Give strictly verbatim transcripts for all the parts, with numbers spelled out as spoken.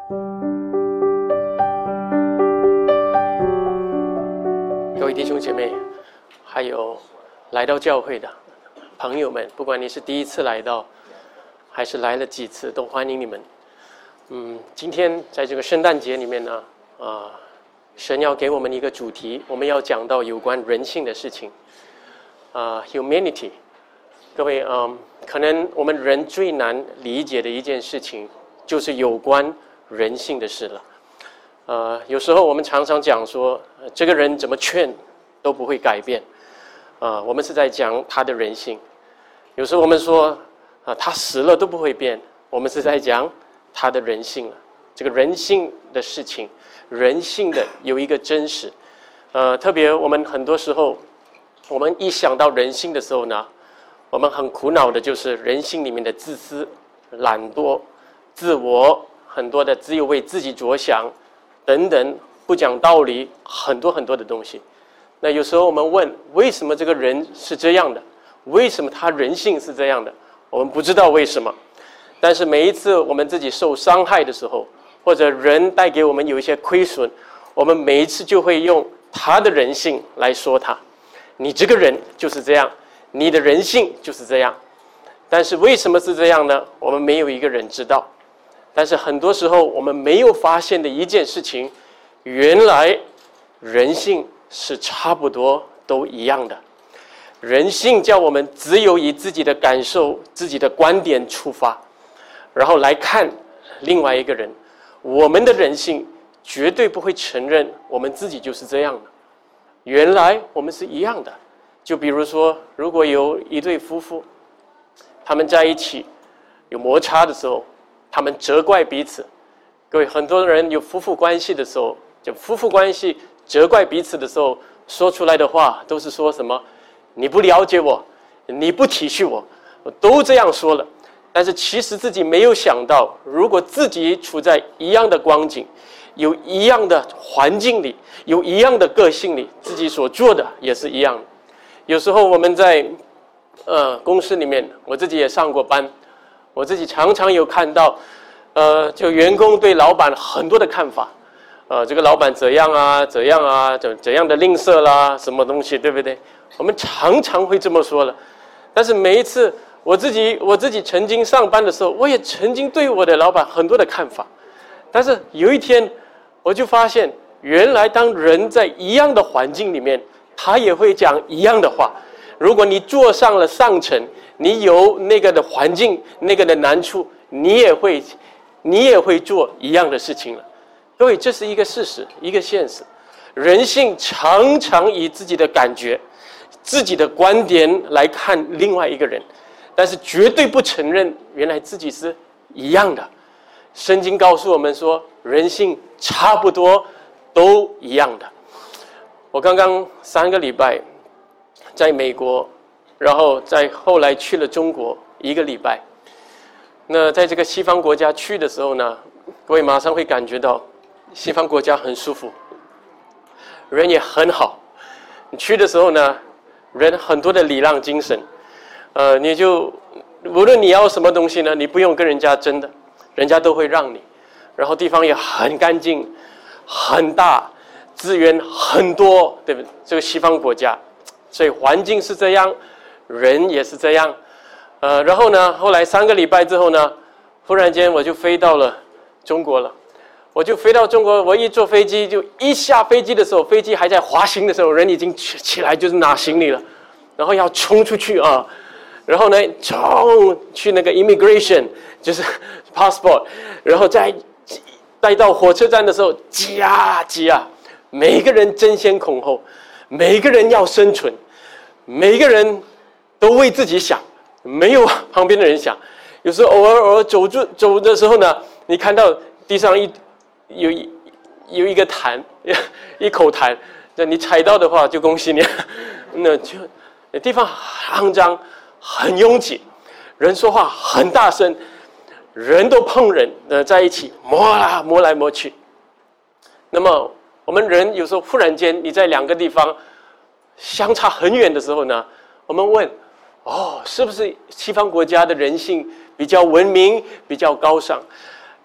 各位弟兄姐妹，还有来到教会的朋友们，不管你是第一次来到，还是来了几次，都欢迎你们。嗯，今天在这个圣诞节里面呢，啊、呃，神要给我们一个主题，我们要讲到有关人性的事情，啊、呃、，humanity。各位，嗯、呃，可能我们人最难理解的一件事情，就是有关人性的事了。呃，有时候我们常常讲说，呃、这个人怎么劝都不会改变，啊、呃，我们是在讲他的人性。有时候我们说，啊、呃，他死了都不会变，我们是在讲他的人性了。这个人性的事情，人性的有一个真实，呃，特别我们很多时候，我们一想到人性的时候呢，我们很苦恼的就是人性里面的自私、懒惰、自我，很多的只有为自己着想。等等，不讲道理，很多很多的东西。那有时候我们问，为什么这个人是这样的？为什么他人性是这样的？我们不知道为什么。但是每一次我们自己受伤害的时候，或者人带给我们有一些亏损，我们每一次就会用他的人性来说他。你这个人就是这样，你的人性就是这样。但是为什么是这样呢？我们没有一个人知道。但是很多时候我们没有发现的一件事情，原来人性是差不多都一样的。人性叫我们只有以自己的感受、自己的观点出发，然后来看另外一个人。我们的人性绝对不会承认我们自己就是这样的。原来我们是一样的。就比如说，如果有一对夫妇，他们在一起有摩擦的时候，他们责怪彼此。各位，很多人有夫妇关系的时候，就夫妇关系责怪彼此的时候，说出来的话都是说什么？你不了解我，你不体恤我，我都这样说了。但是其实自己没有想到，如果自己处在一样的光景，有一样的环境里，有一样的个性里，自己所做的也是一样的。有时候我们在呃公司里面，我自己也上过班。我自己常常有看到，呃，就员工对老板很多的看法，呃，这个老板怎样啊，怎样啊，怎怎样的吝啬啦，什么东西，对不对？我们常常会这么说了。但是每一次我自己我自己曾经上班的时候，我也曾经对我的老板很多的看法。但是有一天，我就发现，原来当人在一样的环境里面，他也会讲一样的话。如果你坐上了上层，你有那个的环境，那个的难处，你也会，你也会做一样的事情了。各位，这是一个事实，一个现实。人性常常以自己的感觉、自己的观点来看另外一个人，但是绝对不承认原来自己是一样的。圣经告诉我们说，人性差不多都一样的。我刚刚三个礼拜在美国，然后在后来去了中国一个礼拜。那在这个西方国家去的时候呢，各位马上会感觉到西方国家很舒服，人也很好。你去的时候呢，人很多的礼让精神，呃，你就无论你要什么东西呢，你不用跟人家争的，人家都会让你。然后地方也很干净，很大，资源很多，对不对？这个西方国家，所以环境是这样，人也是这样。呃，然后呢，后来三个礼拜之后呢，忽然间我就飞到了中国了。我就飞到中国，我一坐飞机，就一下飞机的时候，飞机还在滑行的时候，人已经起来就是拿行李了，然后要冲出去啊，然后呢冲去那个 immigration 就是 passport， 然后再带到火车站的时候，挤啊挤啊，每个人争先恐后，每个人要生存，每个人都为自己想，没有旁边的人想。有时候偶尔偶尔走住走的时候呢，你看到地上一有一有一个痰，一口痰，那你踩到的话就恭喜你，那就地方肮脏，很拥挤，人说话很大声，人都碰人呃在一起摸啦摸来摸去。那么我们人有时候忽然间你在两个地方相差很远的时候呢，我们问，哦，是不是西方国家的人性比较文明，比较高尚？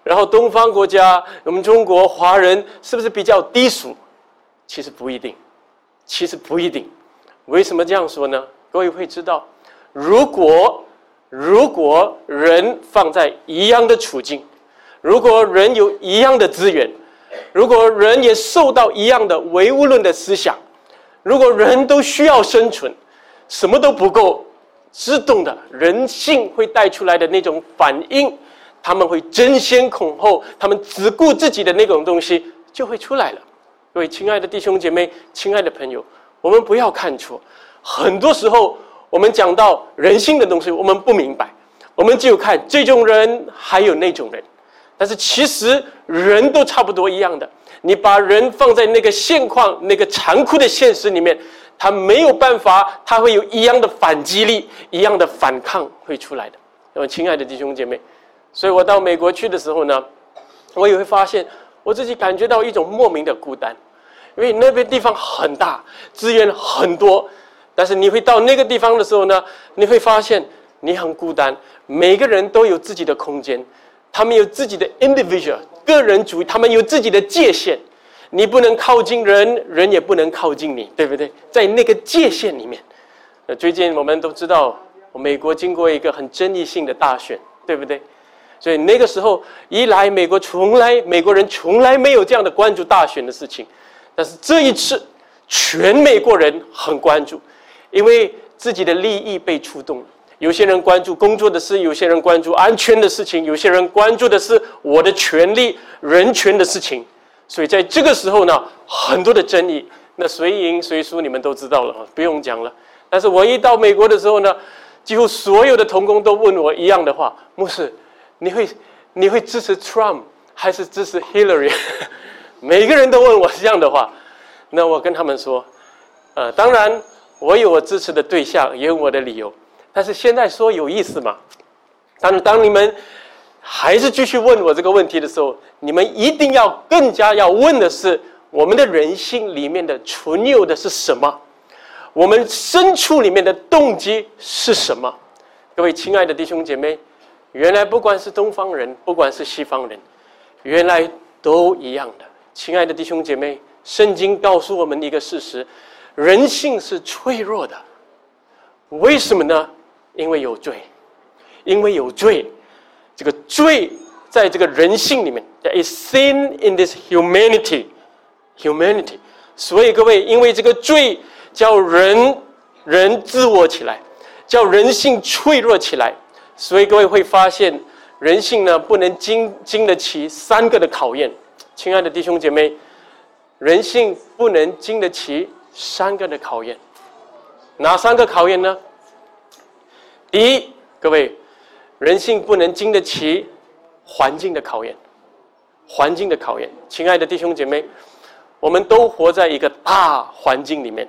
然后东方国家，我们中国华人是不是比较低俗？其实不一定，其实不一定。为什么这样说呢？各位会知道，如果如果人放在一样的处境，如果人有一样的资源，如果人也受到一样的唯物论的思想，如果人都需要生存，什么都不够，自动的人性会带出来的那种反应，他们会争先恐后，他们只顾自己的那种东西就会出来了。各位亲爱的弟兄姐妹，亲爱的朋友，我们不要看错，很多时候我们讲到人性的东西，我们不明白，我们只有看这种人还有那种人，但是其实人都差不多一样的。你把人放在那个现况，那个残酷的现实里面，他没有办法，他会有一样的反击力，一样的反抗会出来的。那么亲爱的弟兄姐妹，所以我到美国去的时候呢，我也会发现我自己感觉到一种莫名的孤单，因为那边地方很大，资源很多，但是你会到那个地方的时候呢，你会发现你很孤单，每个人都有自己的空间，他们有自己的 individual 个人主义，他们有自己的界限，你不能靠近人，人也不能靠近你，对不对？在那个界限里面，呃，最近我们都知道，美国经过一个很争议性的大选，对不对？所以那个时候一来，美国从来美国人从来没有这样的关注大选的事情，但是这一次，全美国人很关注，因为自己的利益被触动了。有些人关注工作的事，有些人关注安全的事情，有些人关注的是我的权利、人权的事情。所以在这个时候呢，很多的争议，那谁赢谁输你们都知道了，不用讲了。但是我一到美国的时候呢，几乎所有的同工都问我一样的话：牧师，你会你会支持 Trump 还是支持 Hillary？ 每个人都问我这样的话。那我跟他们说，呃，当然我有我支持的对象，也有我的理由。但是现在说有意思吗？但是当你们还是继续问我这个问题的时候，你们一定要更加要问的是，我们的人性里面的存有的是什么？我们深处里面的动机是什么？各位亲爱的弟兄姐妹，原来不管是东方人，不管是西方人，原来都一样的。亲爱的弟兄姐妹，圣经告诉我们一个事实：人性是脆弱的。为什么呢？因为有罪，因为有罪，这个罪在这个人性里面 ，there is sin in this humanity， humanity。所以各位，因为这个罪叫人人自我起来，叫人性脆弱起来，所以各位会发现，人性呢不能经经得起三个的考验。亲爱的弟兄姐妹，人性不能经得起三个的考验。哪三个考验呢？第一，各位，人性不能经得起环境的考验。环境的考验，亲爱的弟兄姐妹，我们都活在一个大环境里面。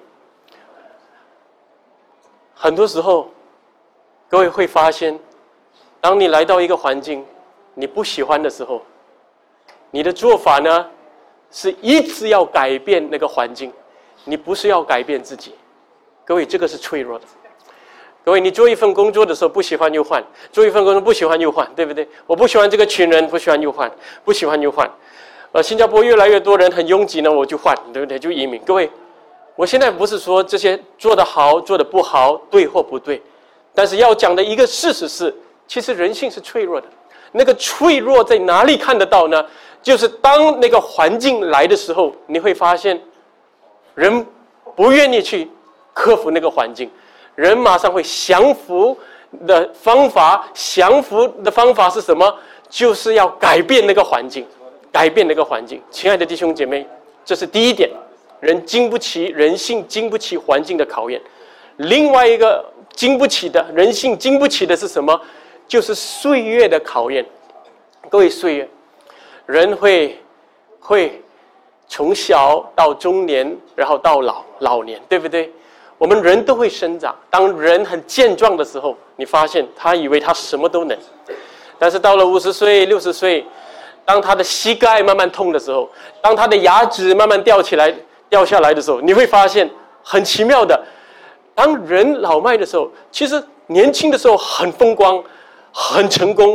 很多时候，各位会发现，当你来到一个环境，你不喜欢的时候，你的做法呢，是一直要改变那个环境，你不是要改变自己。各位，这个是脆弱的。各位，你做一份工作的时候不喜欢又换，做一份工作不喜欢又换，对不对？我不喜欢这个群人，不喜欢又换，不喜欢又换。呃，新加坡越来越多人很拥挤呢，我就换，对不对？就移民。各位，我现在不是说这些做得好、做得不好，对或不对，但是要讲的一个事实是，其实人性是脆弱的。那个脆弱在哪里看得到呢？就是当那个环境来的时候，你会发现，人不愿意去克服那个环境。人马上会降服的方法，降服的方法是什么？就是要改变那个环境，改变那个环境。亲爱的弟兄姐妹，这是第一点，人经不起人性经不起环境的考验。另外一个经不起的人性经不起的是什么？就是岁月的考验。各位，岁月，人会会从小到中年，然后到老老年，对不对？我们人都会生长，当人很健壮的时候，你发现他以为他什么都能，但是到了五十岁、六十岁，当他的膝盖慢慢痛的时候，当他的牙齿慢慢掉起来、掉下来的时候，你会发现很奇妙的，当人老迈的时候，其实年轻的时候很风光、很成功，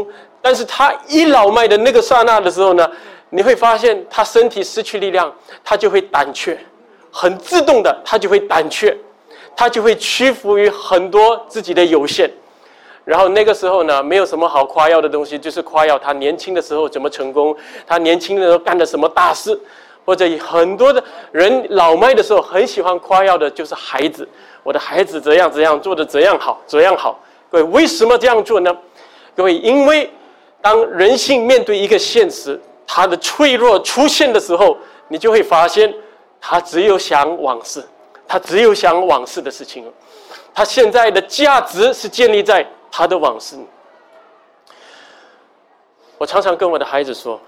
但是他一老迈的那个刹那的时候呢，你会发现他身体失去力量，他就会胆怯，很自动的他就会胆怯，他就会屈服于很多自己的有限。然后那个时候呢，没有什么好夸耀的东西，就是夸耀他年轻的时候怎么成功，他年轻的时候干了什么大事，或者很多的人老迈的时候很喜欢夸耀的就是孩子，我的孩子怎样怎样做的怎样好怎样好。各位为什么这样做呢？各位，因为当人性面对一个现实，他的脆弱出现的时候，你就会发现他只有想往事，他只有想往事的事情，他现在的价值是建立在他的往事。我常常跟我的孩子说，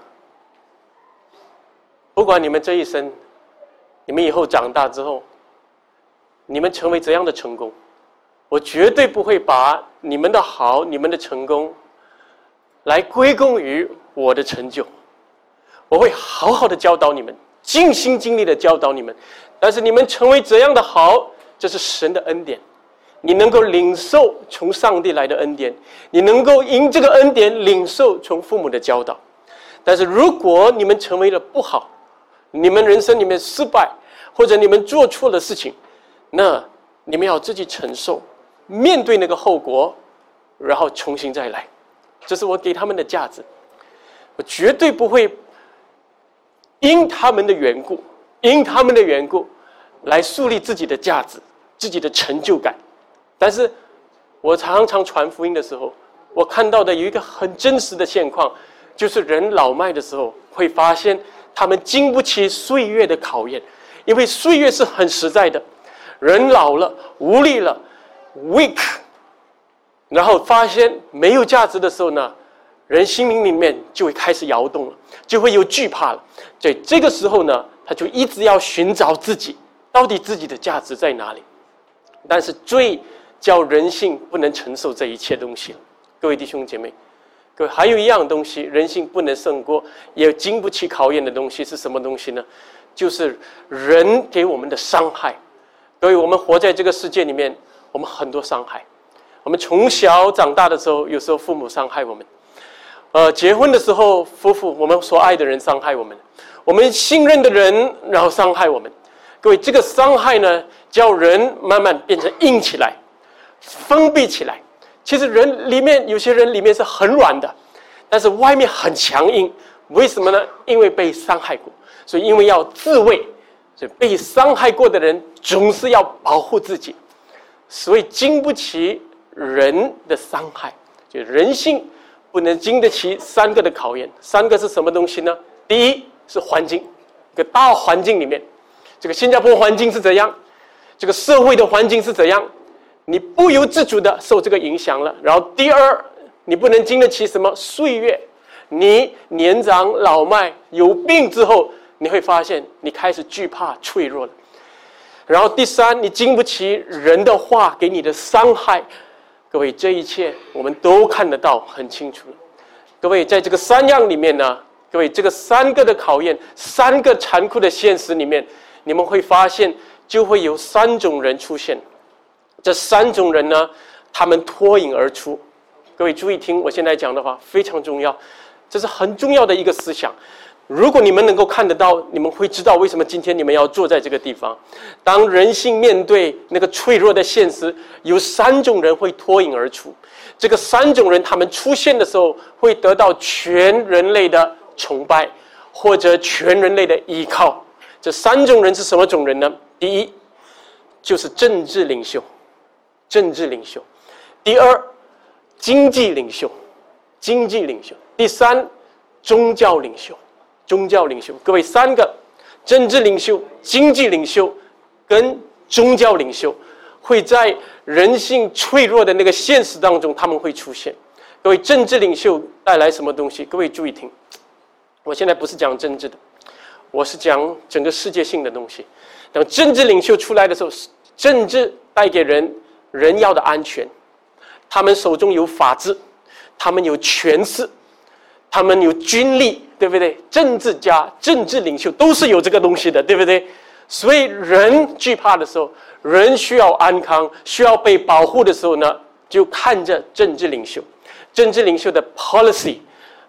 不管你们这一生，你们以后长大之后，你们成为怎样的成功，我绝对不会把你们的好、你们的成功来归功于我的成就。我会好好的教导你们，尽心尽力的教导你们，但是你们成为怎样的好，这是神的恩典。你能够领受从上帝来的恩典，你能够因这个恩典领受从父母的教导。但是如果你们成为了不好，你们人生里面失败，或者你们做错了事情，那你们要自己承受，面对那个后果，然后重新再来。这是我给他们的价值。我绝对不会因他们的缘故因他们的缘故来树立自己的价值，自己的成就感。但是我常常传福音的时候，我看到的有一个很真实的现况，就是人老迈的时候会发现他们经不起岁月的考验，因为岁月是很实在的。人老了，无力了 weak， 然后发现没有价值的时候呢，人心灵里面就会开始摇动了，就会有惧怕了。所以这个时候呢，他就一直要寻找自己到底自己的价值在哪里。但是最叫人性不能承受这一切东西了。各位弟兄姐妹，各位，还有一样东西人性不能胜过，也经不起考验的东西是什么东西呢？就是人给我们的伤害。各位，我们活在这个世界里面，我们很多伤害。我们从小长大的时候，有时候父母伤害我们，呃，结婚的时候夫妇我们所爱的人伤害我们，我们信任的人然后伤害我们。各位，这个伤害呢，叫人慢慢变成硬起来，封闭起来。其实人里面有些人里面是很软的，但是外面很强硬。为什么呢？因为被伤害过，所以因为要自卫，所以被伤害过的人总是要保护自己，所以经不起人的伤害。就人性不能经得起三个的考验。三个是什么东西呢？第一是环境，一个大环境里面，这个新加坡环境是怎样，这个社会的环境是怎样，你不由自主的受这个影响了。然后第二，你不能经得起什么岁月，你年长老迈有病之后，你会发现你开始惧怕脆弱了。然后第三，你经不起人的话给你的伤害。各位，这一切我们都看得到很清楚了。各位，在这个三样里面呢，各位，这个三个的考验，三个残酷的现实里面，你们会发现就会有三种人出现。这三种人呢，他们脱颖而出。各位注意听，我现在讲的话非常重要，这是很重要的一个思想。如果你们能够看得到，你们会知道为什么今天你们要坐在这个地方。当人性面对那个脆弱的现实，有三种人会脱颖而出。这个三种人他们出现的时候，会得到全人类的崇拜，或者全人类的依靠。这三种人是什么种人呢？第一，就是政治领袖，政治领袖；第二，经济领袖，经济领袖；第三，宗教领袖，宗教领袖。各位，三个政治领袖、经济领袖跟宗教领袖会在人性脆弱的那个现实当中他们会出现。各位，政治领袖带来什么东西？各位注意听，我现在不是讲政治的，我是讲整个世界性的东西。当政治领袖出来的时候，政治带给人人要的安全，他们手中有法治，他们有权势，他们有军力，对不对？政治家、政治领袖都是有这个东西的，对不对？所以人惧怕的时候，人需要安康，需要被保护的时候呢，就看着政治领袖。政治领袖的 policy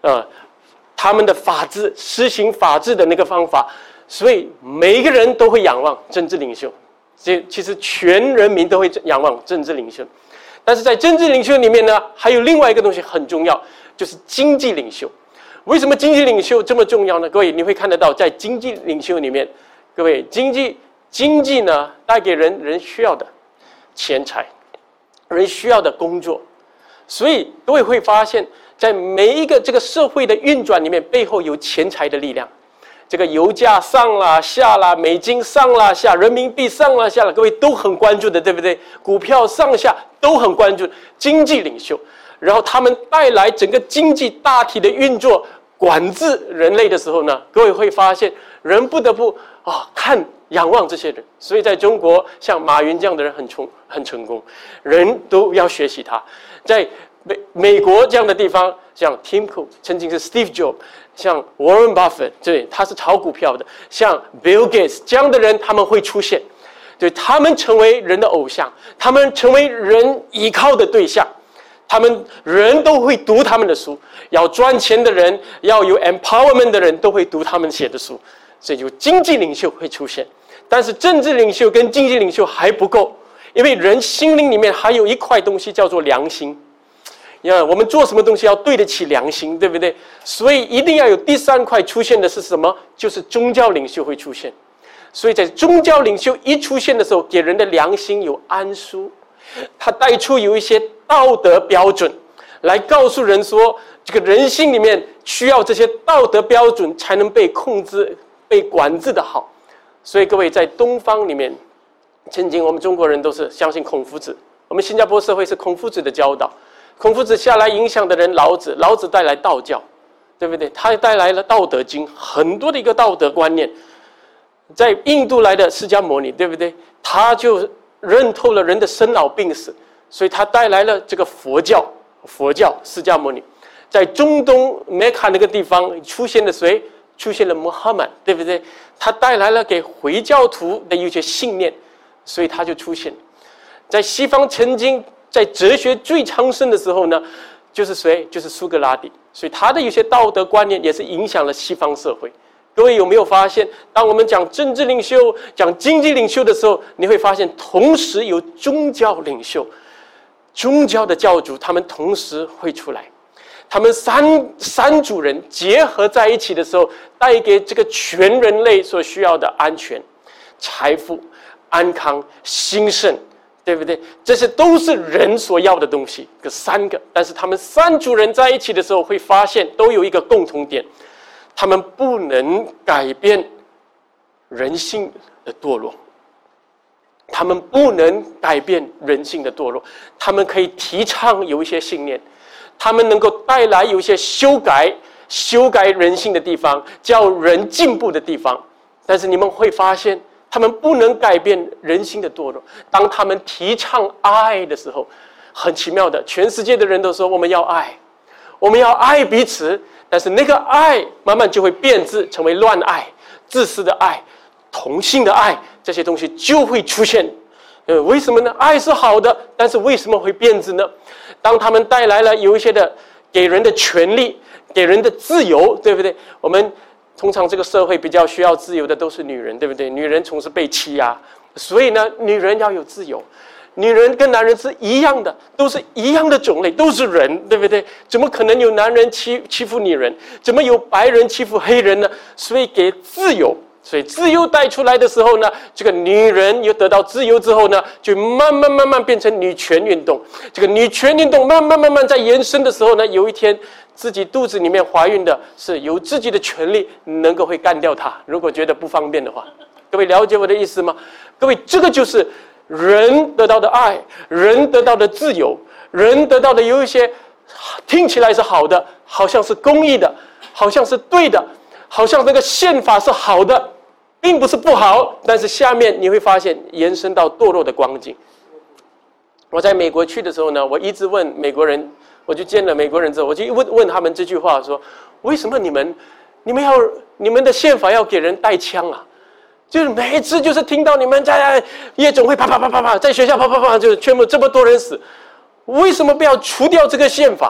呃，他们的法治施行法治的那个方法，所以每一个人都会仰望政治领袖。这其实全人民都会仰望政治领袖，但是在政治领袖里面呢，还有另外一个东西很重要，就是经济领袖。为什么经济领袖这么重要呢？各位，你会看得到，在经济领袖里面，各位，经济经济呢，带给人人需要的钱财，人需要的工作，所以各位会发现，在每一个这个社会的运转里面，背后有钱财的力量。这个油价上啦下啦，美金上啦下，人民币上啦下啦，各位都很关注的，对不对？股票上下都很关注经济领袖，然后他们带来整个经济大体的运作，管制人类的时候呢，各位会发现人不得不啊、哦、看仰望这些人。所以在中国，像马云这样的人很成很成功，人都要学习他。在美美国这样的地方，像 Tim Cook 曾经是 Steve Jobs， 像 Warren Buffett， 对，他是炒股票的，像 Bill Gates 这样的人，他们会出现，对，他们成为人的偶像，他们成为人依靠的对象，他们人都会读他们的书，要赚钱的人，要有 empowerment 的人都会读他们写的书，所以有经济领袖会出现，但是政治领袖跟经济领袖还不够，因为人心灵里面还有一块东西叫做良心。呀，我们做什么东西要对得起良心，对不对？所以一定要有第三块出现的是什么？就是宗教领袖会出现。所以在宗教领袖一出现的时候，给人的良心有安舒，他带出有一些道德标准，来告诉人说，这个人性里面需要这些道德标准才能被控制、被管制的好。所以各位在东方里面，曾经我们中国人都是相信孔夫子，我们新加坡社会是孔夫子的教导。孔夫子下来影响的人老子，老子带来道教，对不对？他带来了道德经，很多的一个道德观念。在印度来的释迦牟尼，对不对？他就认透了人的生老病死，所以他带来了这个佛教，佛教释迦牟尼。在中东梅卡那个地方出现了谁？出现了穆罕默德，对不对？他带来了给回教徒的一些信念，所以他就出现。在西方曾经在哲学最昌盛的时候呢，就是谁？就是苏格拉底。所以他的有些道德观念也是影响了西方社会。各位有没有发现，当我们讲政治领袖、讲经济领袖的时候，你会发现同时有宗教领袖、宗教的教主，他们同时会出来。他们三三组人结合在一起的时候，带给这个全人类所需要的安全、财富、安康、兴盛。对不对？这些都是人所要的东西，这三个。但是他们三组人在一起的时候，会发现都有一个共同点，他们不能改变人性的堕落，他们不能改变人性的堕落，他们可以提倡有一些信念，他们能够带来有一些修改、修改人性的地方，叫人进步的地方。但是你们会发现，他们不能改变人心的堕落。当他们提倡爱的时候，很奇妙的，全世界的人都说我们要爱，我们要爱彼此。但是那个爱慢慢就会变质，成为乱爱、自私的爱、同性的爱，这些东西就会出现。呃，为什么呢？爱是好的，但是为什么会变质呢？当他们带来了有一些的给人的权利、给人的自由，对不对？我们通常这个社会比较需要自由的都是女人，对不对？女人总是被欺压，所以呢，女人要有自由。女人跟男人是一样的，都是一样的种类，都是人，对不对？怎么可能有男人欺欺负女人？怎么有白人欺负黑人呢？所以给自由，所以自由带出来的时候呢，这个女人又得到自由之后呢，就慢慢慢慢变成女权运动。这个女权运动慢慢慢慢在延伸的时候呢，有一天自己肚子里面怀孕的是有自己的权利，能够会干掉她。如果觉得不方便的话，各位了解我的意思吗？各位，这个就是人得到的爱，人得到的自由，人得到的有一些听起来是好的，好像是公义的，好像是对的，好像那个宪法是好的，并不是不好，但是下面你会发现延伸到堕落的光景。我在美国去的时候呢，我一直问美国人，我就见了美国人之后，我就问问他们这句话说：为什么你们你们要你们的宪法要给人带枪啊？就是每一次就是听到你们在夜总会啪啪啪啪啪，在学校啪啪啪，就全部这么多人死，为什么不要除掉这个宪法，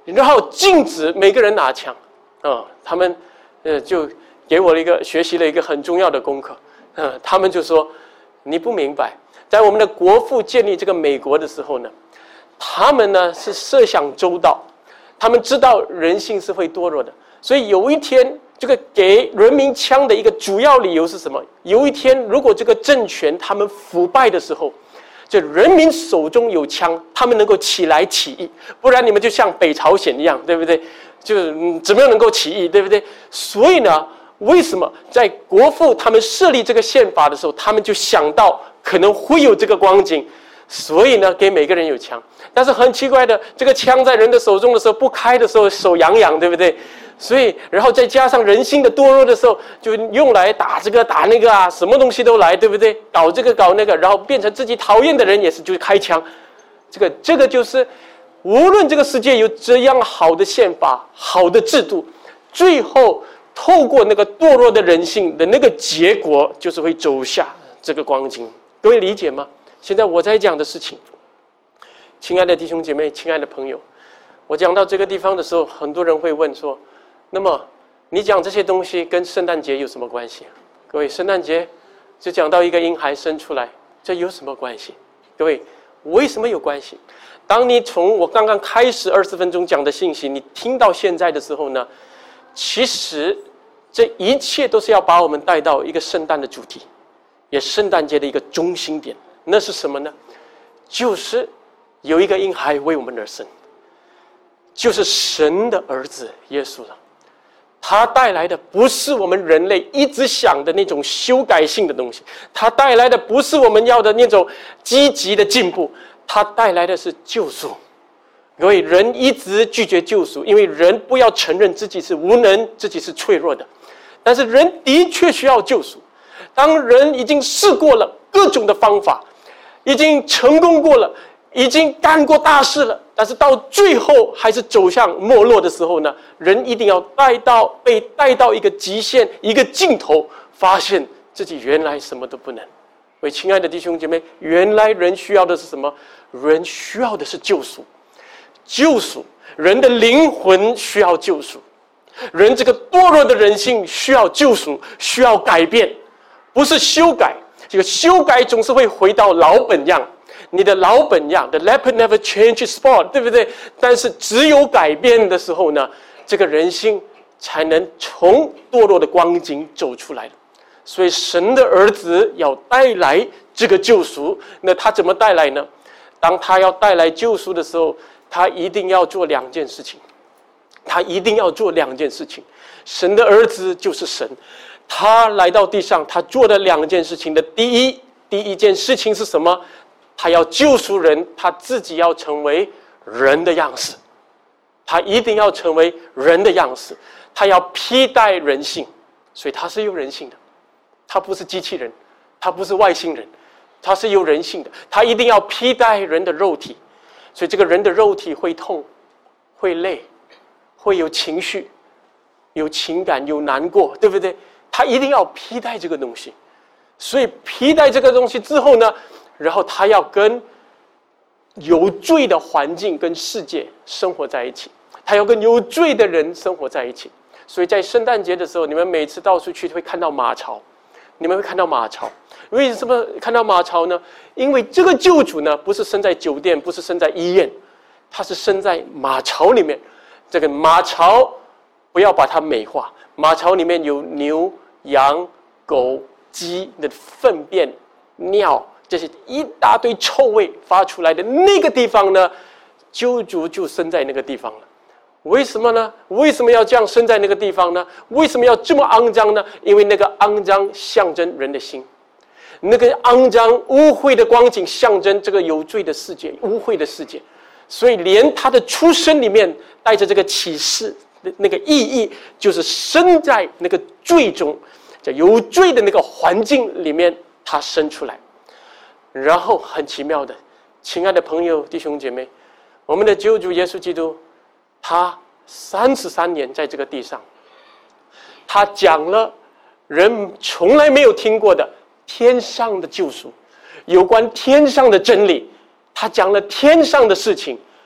然后禁止每个人拿枪，啊，他们呃就给我了一个学习了一个很重要的功课，呃，他们就说你不明白，在我们的国父建立这个美国的时候呢，他们呢是设想周到，他们知道人性是会堕落的，所以有一天这个给人民枪的一个主要理由是什么？有一天如果这个政权他们腐败的时候，这人民手中有枪，他们能够起来起义，不然你们就像北朝鲜一样，对不对？就、嗯、怎么样能够起义，对不对？所以呢，为什么在国父他们设立这个宪法的时候，他们就想到可能会有这个光景，所以呢，给每个人有枪。但是很奇怪的，这个枪在人的手中的时候，不开的时候手痒痒，对不对？所以，然后再加上人性的堕落的时候，就用来打这个打那个啊，什么东西都来，对不对？搞这个搞那个，然后变成自己讨厌的人也是就开枪。这个这个就是，无论这个世界有这样好的宪法、好的制度，最后透过那个堕落的人性的那个结果，就是会走下这个光景。各位理解吗？现在我在讲的事情，亲爱的弟兄姐妹，亲爱的朋友，我讲到这个地方的时候，很多人会问说，那么你讲这些东西跟圣诞节有什么关系？各位，圣诞节就讲到一个婴孩生出来，这有什么关系？各位，为什么有关系？当你从我刚刚开始二十分钟讲的信息，你听到现在的时候呢，其实这一切都是要把我们带到一个圣诞的主题，也圣诞节的一个中心点。那是什么呢？就是有一个婴孩为我们而生，就是神的儿子耶稣了。他带来的不是我们人类一直想的那种修改性的东西，他带来的不是我们要的那种积极的进步，他带来的是救赎。因为人一直拒绝救赎，因为人不要承认自己是无能，自己是脆弱的。但是人的确需要救赎。当人已经试过了各种的方法，已经成功过了，已经干过大事了，但是到最后还是走向没落的时候呢，人一定要带到被带到一个极限，一个尽头，发现自己原来什么都不能。为亲爱的弟兄姐妹，原来人需要的是什么？人需要的是救赎。救赎，人的灵魂需要救赎，人这个堕落的人性需要救赎，需要改变，不是修改。这个修改总是会回到老本样，你的老本样 ，the leopard never changes spot， 对不对？但是只有改变的时候呢，这个人性才能从堕落的光景走出来。所以神的儿子要带来这个救赎，那他怎么带来呢？当他要带来救赎的时候，他一定要做两件事情，他一定要做两件事情。神的儿子就是神，他来到地上，他做的两件事情的第一，第一件事情是什么？他要救赎人，他自己要成为人的样式，他一定要成为人的样式，他要披戴人性，所以他是有人性的，他不是机器人，他不是外星人，他是有人性的，他一定要披戴人的肉体。所以这个人的肉体会痛，会累，会有情绪，有情感，有难过，对不对？他一定要披戴这个东西。所以披戴这个东西之后呢，然后他要跟有罪的环境跟世界生活在一起，他要跟有罪的人生活在一起。所以在圣诞节的时候，你们每次到处去会看到马槽，你们会看到马槽。为什么看到马槽呢？因为这个救主呢，不是生在酒店，不是生在医院，他是生在马槽里面。这个马槽不要把它美化，马槽里面有牛、羊、狗、鸡的粪便、尿，这些一大堆臭味发出来的那个地方呢，救主就生在那个地方了。为什么呢？为什么要这样生在那个地方呢？为什么要这么肮脏呢？因为那个肮脏象征人的心，那个肮脏污秽的光景象征这个有罪的世界，污秽的世界。所以连他的出生里面带着这个启示的那个意义，就是生在那个罪中，在有罪的那个环境里面他生出来。然后很奇妙的，亲爱的朋友弟兄姐妹，我们的救主耶稣基督，他三十三年在这个地上，他讲了人从来没有听过的天上的救赎，有关天上的真理，他讲了天上的事情。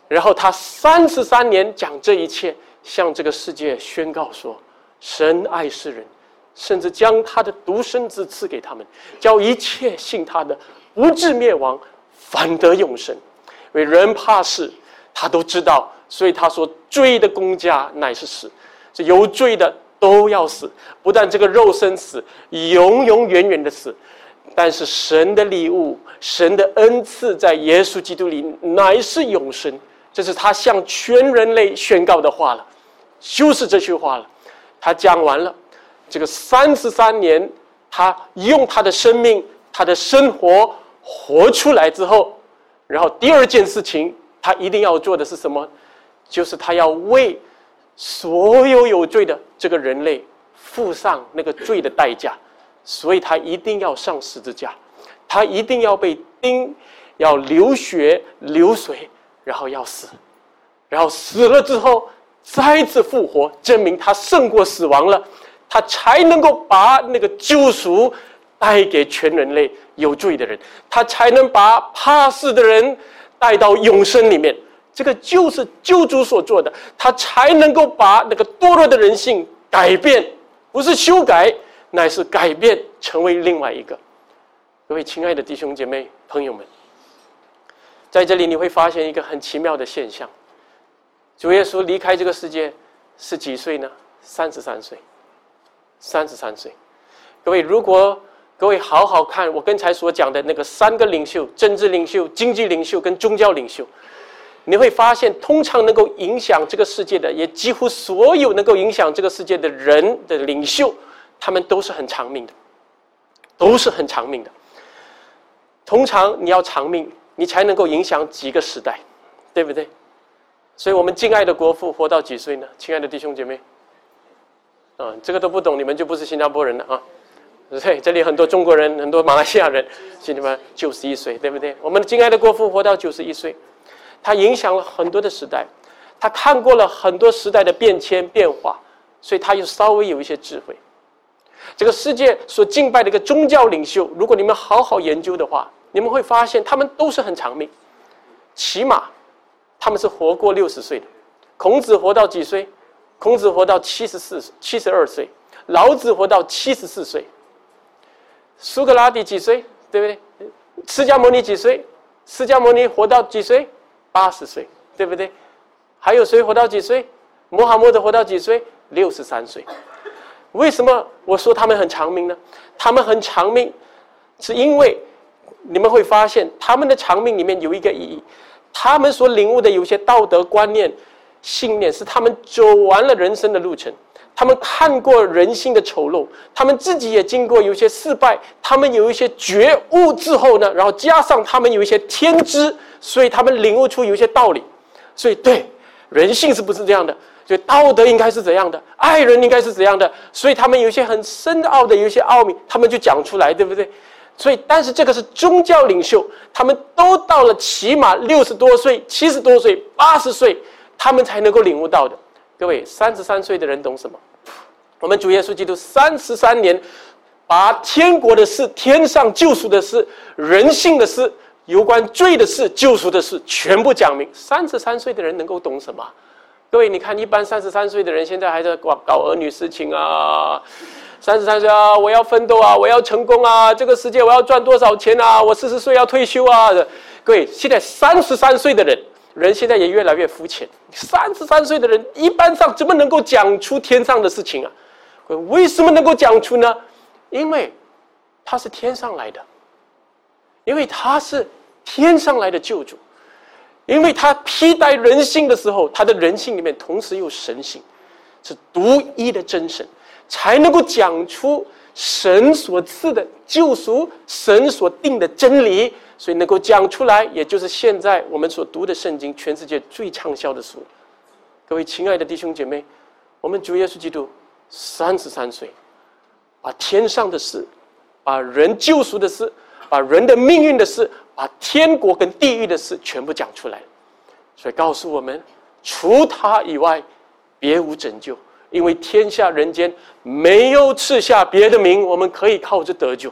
然后他三十三年讲这一切，向这个世界宣告说，神爱世人，甚至将他的独生子赐给他们，叫一切信他的不至灭亡，反得永生。因为人怕死，他都知道，所以他说罪的工价乃是死，这有罪的都要死，不但这个肉身死，永永远远的死，但是神的礼物，神的恩赐在耶稣基督里乃是永生。这是他向全人类宣告的话了，就是这句话了。他讲完了这个三十三年，他用他的生命，他的生活活出来之后，然后第二件事情他一定要做的是什么？就是他要为所有有罪的这个人类付上那个罪的代价，所以他一定要上十字架，他一定要被钉，要流血流水，然后要死，然后死了之后再次复活，证明他胜过死亡了，他才能够把那个救赎带给全人类有罪的人，他才能把怕死的人带到永生里面。这个就是救主所做的，他才能够把那个堕落的人性改变，不是修改，乃是改变，成为另外一个。各位亲爱的弟兄姐妹朋友们，在这里你会发现一个很奇妙的现象，主耶稣离开这个世界是几岁呢？三十三岁。三十三岁。各位，如果各位好好看我刚才所讲的那个三个领袖，政治领袖、经济领袖跟宗教领袖，你会发现通常能够影响这个世界的，也几乎所有能够影响这个世界的人的领袖，他们都是很长命的，都是很长命的。通常你要长命，你才能够影响几个时代，对不对？所以我们敬爱的国父活到几岁呢？亲爱的弟兄姐妹，啊，这个都不懂，你们就不是新加坡人了啊！对，这里很多中国人，很多马来西亚人，兄弟们九十一岁，对不对？我们敬爱的国父活到九十一岁，他影响了很多的时代，他看过了很多时代的变迁变化，所以他又稍微有一些智慧。这个世界所敬拜的一个宗教领袖，如果你们好好研究的话，你们会发现他们都是很长命，起码他们是活过六十岁的。孔子活到几岁？孔子活到七十四、七十二岁，老子活到七十四岁，苏格拉底几岁？对不对？释迦牟尼几岁？释迦牟尼活到几岁？八十岁，对不对？还有谁活到几岁？穆罕默德活到几岁？六十三岁。为什么我说他们很长命呢？他们很长命，是因为你们会发现他们的长命里面有一个意义，他们所领悟的有些道德观念、信念，是他们走完了人生的路程，他们看过人性的丑陋，他们自己也经过有些失败，他们有一些觉悟之后呢，然后加上他们有一些天知，所以他们领悟出有一些道理。所以对，人性是不是这样的？所以道德应该是怎样的，爱人应该是怎样的，所以他们有一些很深奥的，有一些奥秘，他们就讲出来，对不对？所以，但是这个是宗教领袖，他们都到了起码六十多岁、七十多岁、八十岁，他们才能够领悟到的。各位，三十三岁的人懂什么？我们主耶稣基督三十三年，把天国的事、天上救赎的事、人性的事、有关罪的事、救赎的事，全部讲明。三十三岁的人能够懂什么？各位，你看，一般三十三岁的人现在还在搞搞儿女事情啊。三十三岁啊，我要奋斗啊，我要成功啊，这个世界我要赚多少钱啊？我四十岁要退休啊！各位，现在三十三岁的人，人现在也越来越肤浅。三十三岁的人，一般上怎么能够讲出天上的事情啊？为什么能够讲出呢？因为他是天上来的，因为他是天上来的救主。因为他披戴人性的时候，他的人性里面同时有神性，是独一的真神，才能够讲出神所赐的救赎，神所定的真理，所以能够讲出来，也就是现在我们所读的圣经，全世界最畅销的书。各位亲爱的弟兄姐妹，我们主耶稣基督三十三岁，把天上的事，把人救赎的事，把人的命运的事，把天国跟地狱的事全部讲出来，所以告诉我们，除他以外别无拯救，因为天下人间没有赐下别的名，我们可以靠着得救。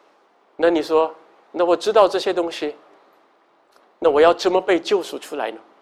那你说，那我知道这些东西，那我要怎么被救赎出来呢？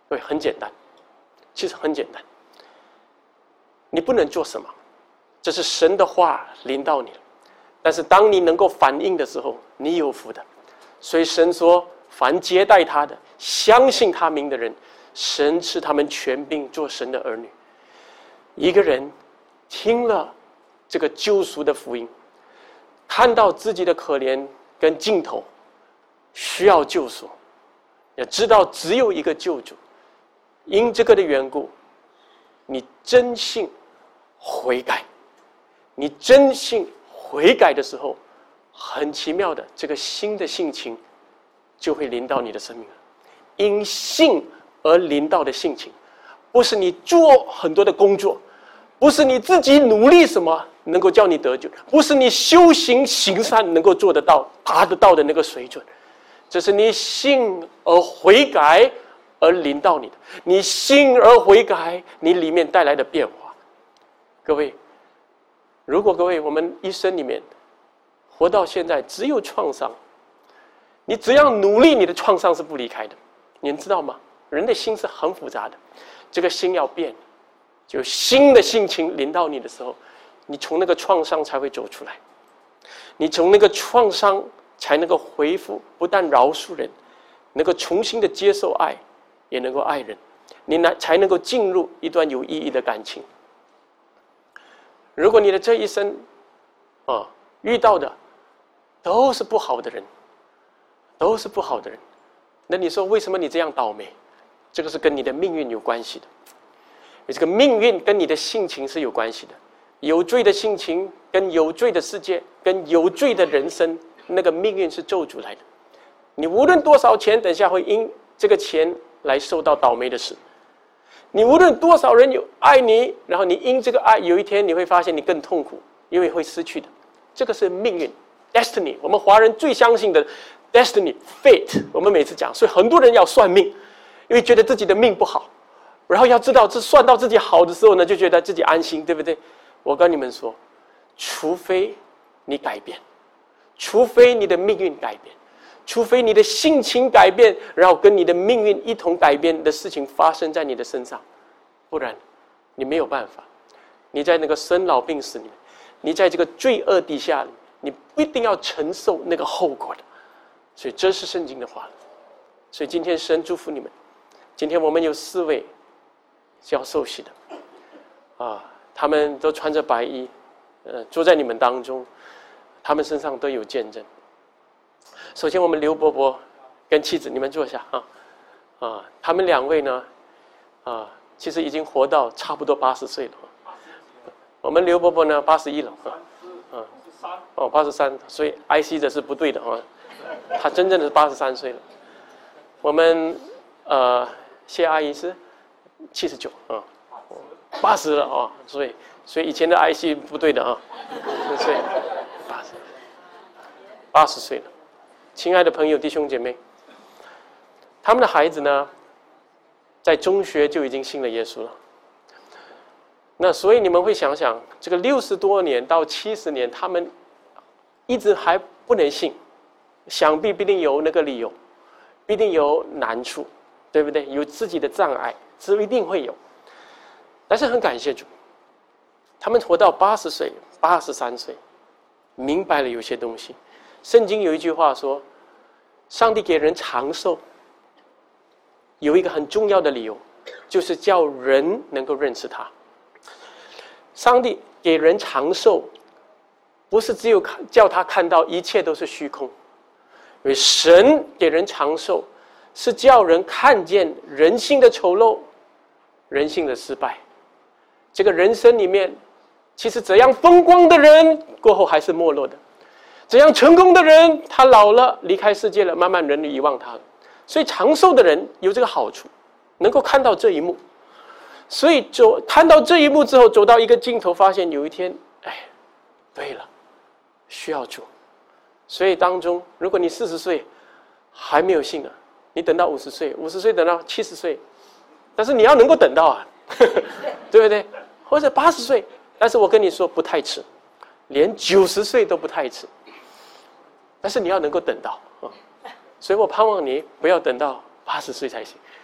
对，很简单，其实很简单。你不能做什么，这是神的话临到你了。但是当你能够反应的时候，你有福的。所以神说，凡接待他的，相信他名的人，神赐他们权柄做神的儿女。一个人听了这个救赎的福音，看到自己的可怜跟尽头，需要救赎，也知道只有一个救主，因这个的缘故，你真信悔改，你真信悔改的时候，很奇妙的，这个新的性情就会临到你的生命了。因信而临到的性情，不是你做很多的工作，不是你自己努力什么能够叫你得救，不是你修行行善能够做得到达得到的那个水准，这是你信而悔改而临到你的，你信而悔改，你里面带来的变化。各位，如果各位我们一生里面活到现在只有创伤，你只要努力，你的创伤是不离开的。你们知道吗？人的心是很复杂的，这个心要变，就新的性情临到你的时候，你从那个创伤才会走出来，你从那个创伤才能够恢复，不但饶恕人，能够重新的接受爱，也能够爱人，你才能够进入一段有意义的感情。如果你的这一生啊遇到的都是不好的人，都是不好的人，那你说为什么你这样倒霉？这个是跟你的命运有关系的。这个命运跟你的性情是有关系的。有罪的性情跟有罪的世界跟有罪的人生，那个命运是咒诅来的。你无论多少钱，等下会因这个钱来受到倒霉的事。你无论多少人有爱你，然后你因这个爱，有一天你会发现你更痛苦，因为会失去的。这个是命运 ，destiny。我们华人最相信的 destiny、fate， 我们每次讲，所以很多人要算命，因为觉得自己的命不好，然后要知道这算到自己好的时候呢，就觉得自己安心，对不对？我跟你们说，除非你改变，除非你的命运改变，除非你的性情改变，然后跟你的命运一同改变的事情发生在你的身上，不然你没有办法。你在那个生老病死里面，你在这个罪恶底下，你不一定要承受那个后果的。所以这是圣经的话。所以今天神祝福你们。今天我们有四位是要受洗的啊，他们都穿着白衣，呃，坐在你们当中，他们身上都有见证。首先我们刘伯伯跟妻子，你们坐下啊啊，他们两位呢啊，其实已经活到差不多八十岁了。我们刘伯伯呢八十一了啊啊哦八十三，所以 I C 的是不对的啊，他真正的是八十三岁了。我们呃谢阿姨是七十九啊，八十了啊，所以所以以前的 I C 不对的啊，所以八十八十岁了。亲爱的朋友弟兄姐妹，他们的孩子呢，在中学就已经信了耶稣了。那所以你们会想想，这个六十多年到七十年，他们一直还不能信，想必必定有那个理由，必定有难处，对不对？有自己的障碍，这一定会有。但是很感谢主，他们活到八十岁、八十三岁，明白了有些东西。圣经有一句话说，上帝给人长寿，有一个很重要的理由，就是叫人能够认识他。上帝给人长寿，不是只有叫他看到一切都是虚空，因为神给人长寿，是叫人看见人性的丑陋，人性的失败。这个人生里面，其实怎样风光的人，过后还是没落的。怎样成功的人，他老了离开世界了，慢慢人遗忘他了。所以长寿的人有这个好处，能够看到这一幕。所以走看到这一幕之后，走到一个尽头，发现有一天，哎，对了，需要主。所以当中，如果你四十岁还没有信啊，你等到五十岁，五十岁等到七十岁，但是你要能够等到啊，对不对？或者八十岁，但是我跟你说不太迟，连九十岁都不太迟。但是你要能够等到啊，所以我盼望你不要等到八十岁才行，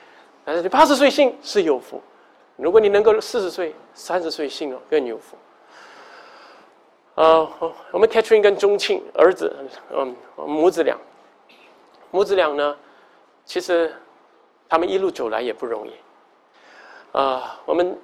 但是你八十岁信是有福，如果你能够四十岁、三十岁信了更有福。呃，我们 Catherine 跟钟庆儿子，嗯，母子俩，母子俩呢，其实他们一路走来也不容易。呃，我们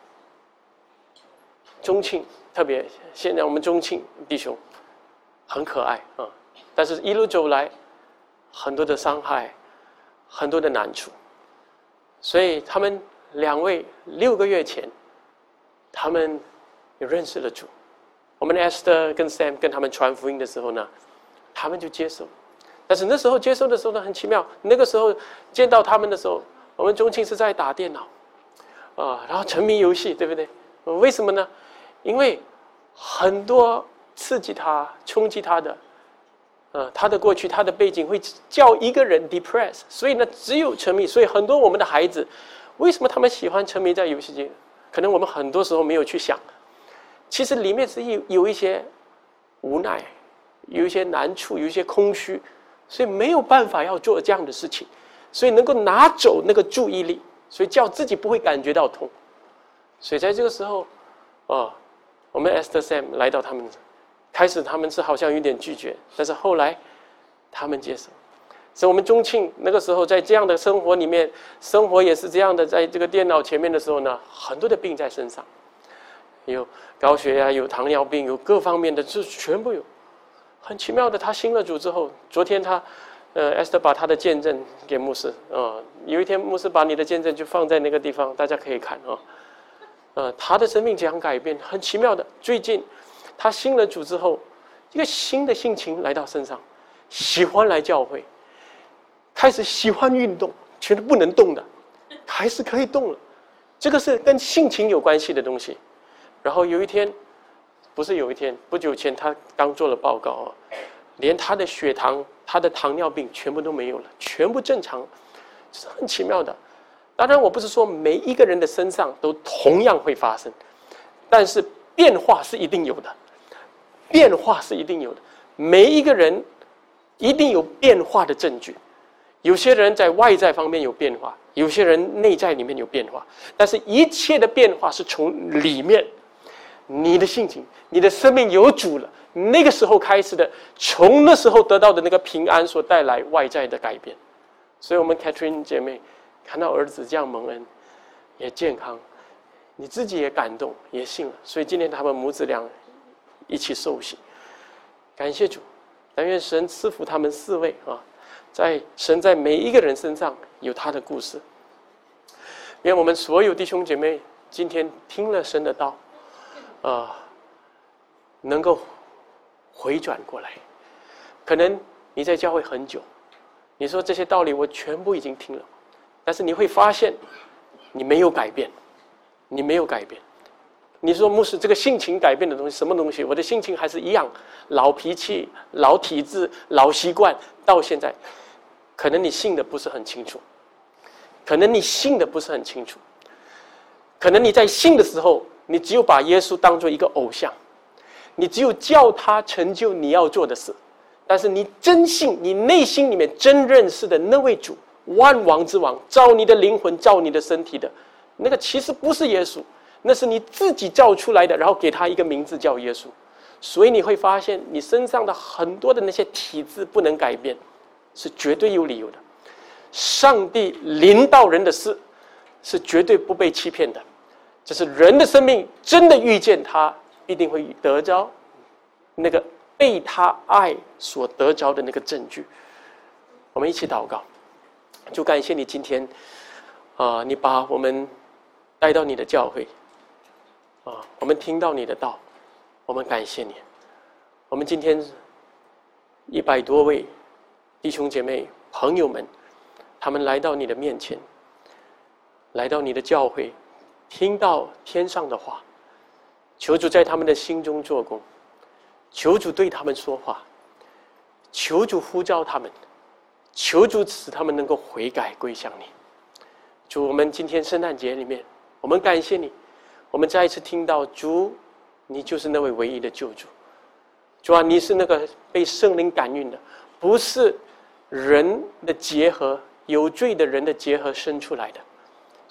钟庆特别，现在我们钟庆弟兄很可爱啊、嗯，但是一路走来很多的伤害，很多的难处，所以他们两位六个月前，他们也认识了主。我们 Esther 跟 Sam 跟他们传福音的时候呢，他们就接受。但是那时候接受的时候呢，很奇妙。那个时候见到他们的时候，我们钟庆是在打电脑，啊，然后沉迷游戏，对不对？为什么呢？因为很多刺激他、冲击他的，呃，他的过去、他的背景会叫一个人 depress， 所以呢，只有沉迷。所以很多我们的孩子，为什么他们喜欢沉迷在游戏机？可能我们很多时候没有去想。其实里面是有有一些无奈，有一些难处，有一些空虚，所以没有办法要做这样的事情，所以能够拿走那个注意力，所以叫自己不会感觉到痛。所以在这个时候，哦，我们 Esther Sam 来到他们，开始他们是好像有点拒绝，但是后来他们接受。所以我们钟庆那个时候在这样的生活里面，生活也是这样的，在这个电脑前面的时候呢，很多的病在身上。有高血压，有糖尿病，有各方面的，这全部有。很奇妙的，他信了主之后，昨天他，呃 ，Esther 把他的见证给牧师啊、呃。有一天牧师把你的见证就放在那个地方，大家可以看啊。呃，他的生命这样改变，很奇妙的。最近他信了主之后，一个新的性情来到身上，喜欢来教会，开始喜欢运动，觉得不能动的，还是可以动了。这个是跟性情有关系的东西。然后有一天，不是有一天，不久前他刚做了报告啊，连他的血糖、他的糖尿病全部都没有了，全部正常，这是很奇妙的。当然，我不是说每一个人的身上都同样会发生，但是变化是一定有的，变化是一定有的。每一个人一定有变化的证据。有些人在外在方面有变化，有些人内在里面有变化，但是一切的变化是从里面。你的性情，你的生命有主了，那个时候开始的，从那时候得到的那个平安所带来外在的改变。所以我们 Catherine 姐妹看到儿子这样蒙恩，也健康，你自己也感动，也信了。所以今天他们母子俩一起受洗，感谢主。但愿神赐福他们四位啊，在神在每一个人身上有他的故事。愿我们所有弟兄姐妹今天听了神的道。呃，能够回转过来。可能你在教会很久，你说这些道理我全部已经听了，但是你会发现你没有改变，你没有改变。你说牧师，这个性情改变的东西，什么东西？我的性情还是一样，老脾气、老体质、老习惯，到现在，可能你信的不是很清楚，可能你信的不是很清楚，可能你在信的时候。你只有把耶稣当作一个偶像，你只有叫他成就你要做的事，但是你真信，你内心里面真认识的那位主，万王之王，造你的灵魂，造你的身体的，那个其实不是耶稣，那是你自己造出来的，然后给他一个名字叫耶稣。所以你会发现，你身上的很多的那些体质不能改变，是绝对有理由的。上帝临到人的事，是绝对不被欺骗的。这是人的生命真的遇见他，必定会得着那个被他爱所得着的那个证据。我们一起祷告，就感谢你今天啊、呃，你把我们带到你的教会啊、呃，我们听到你的道，我们感谢你。我们今天一百多位弟兄姐妹朋友们，他们来到你的面前，来到你的教会。听到天上的话，求主在他们的心中做工，求主对他们说话，求主呼召他们，求主使他们能够悔改归向你。主，我们今天圣诞节里面，我们感谢你，我们再一次听到主，你就是那位唯一的救主。主啊，你是那个被圣灵感孕的，不是人的结合，有罪的人的结合生出来的。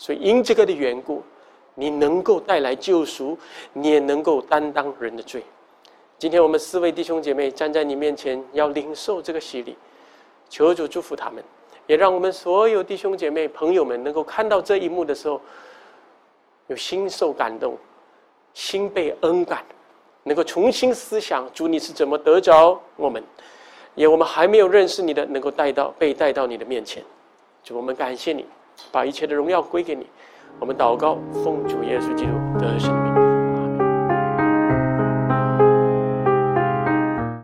所以因这个的缘故，你能够带来救赎，你也能够担当人的罪。今天我们四位弟兄姐妹站在你面前，要领受这个洗礼，求主祝福他们，也让我们所有弟兄姐妹朋友们能够看到这一幕的时候，有心受感动，心被恩感，能够重新思想主你是怎么得着我们，也我们还没有认识你的，能够带到被带到你的面前。主，我们感谢你，把一切的荣耀归给你。我们祷告，奉主耶稣基督得胜的名。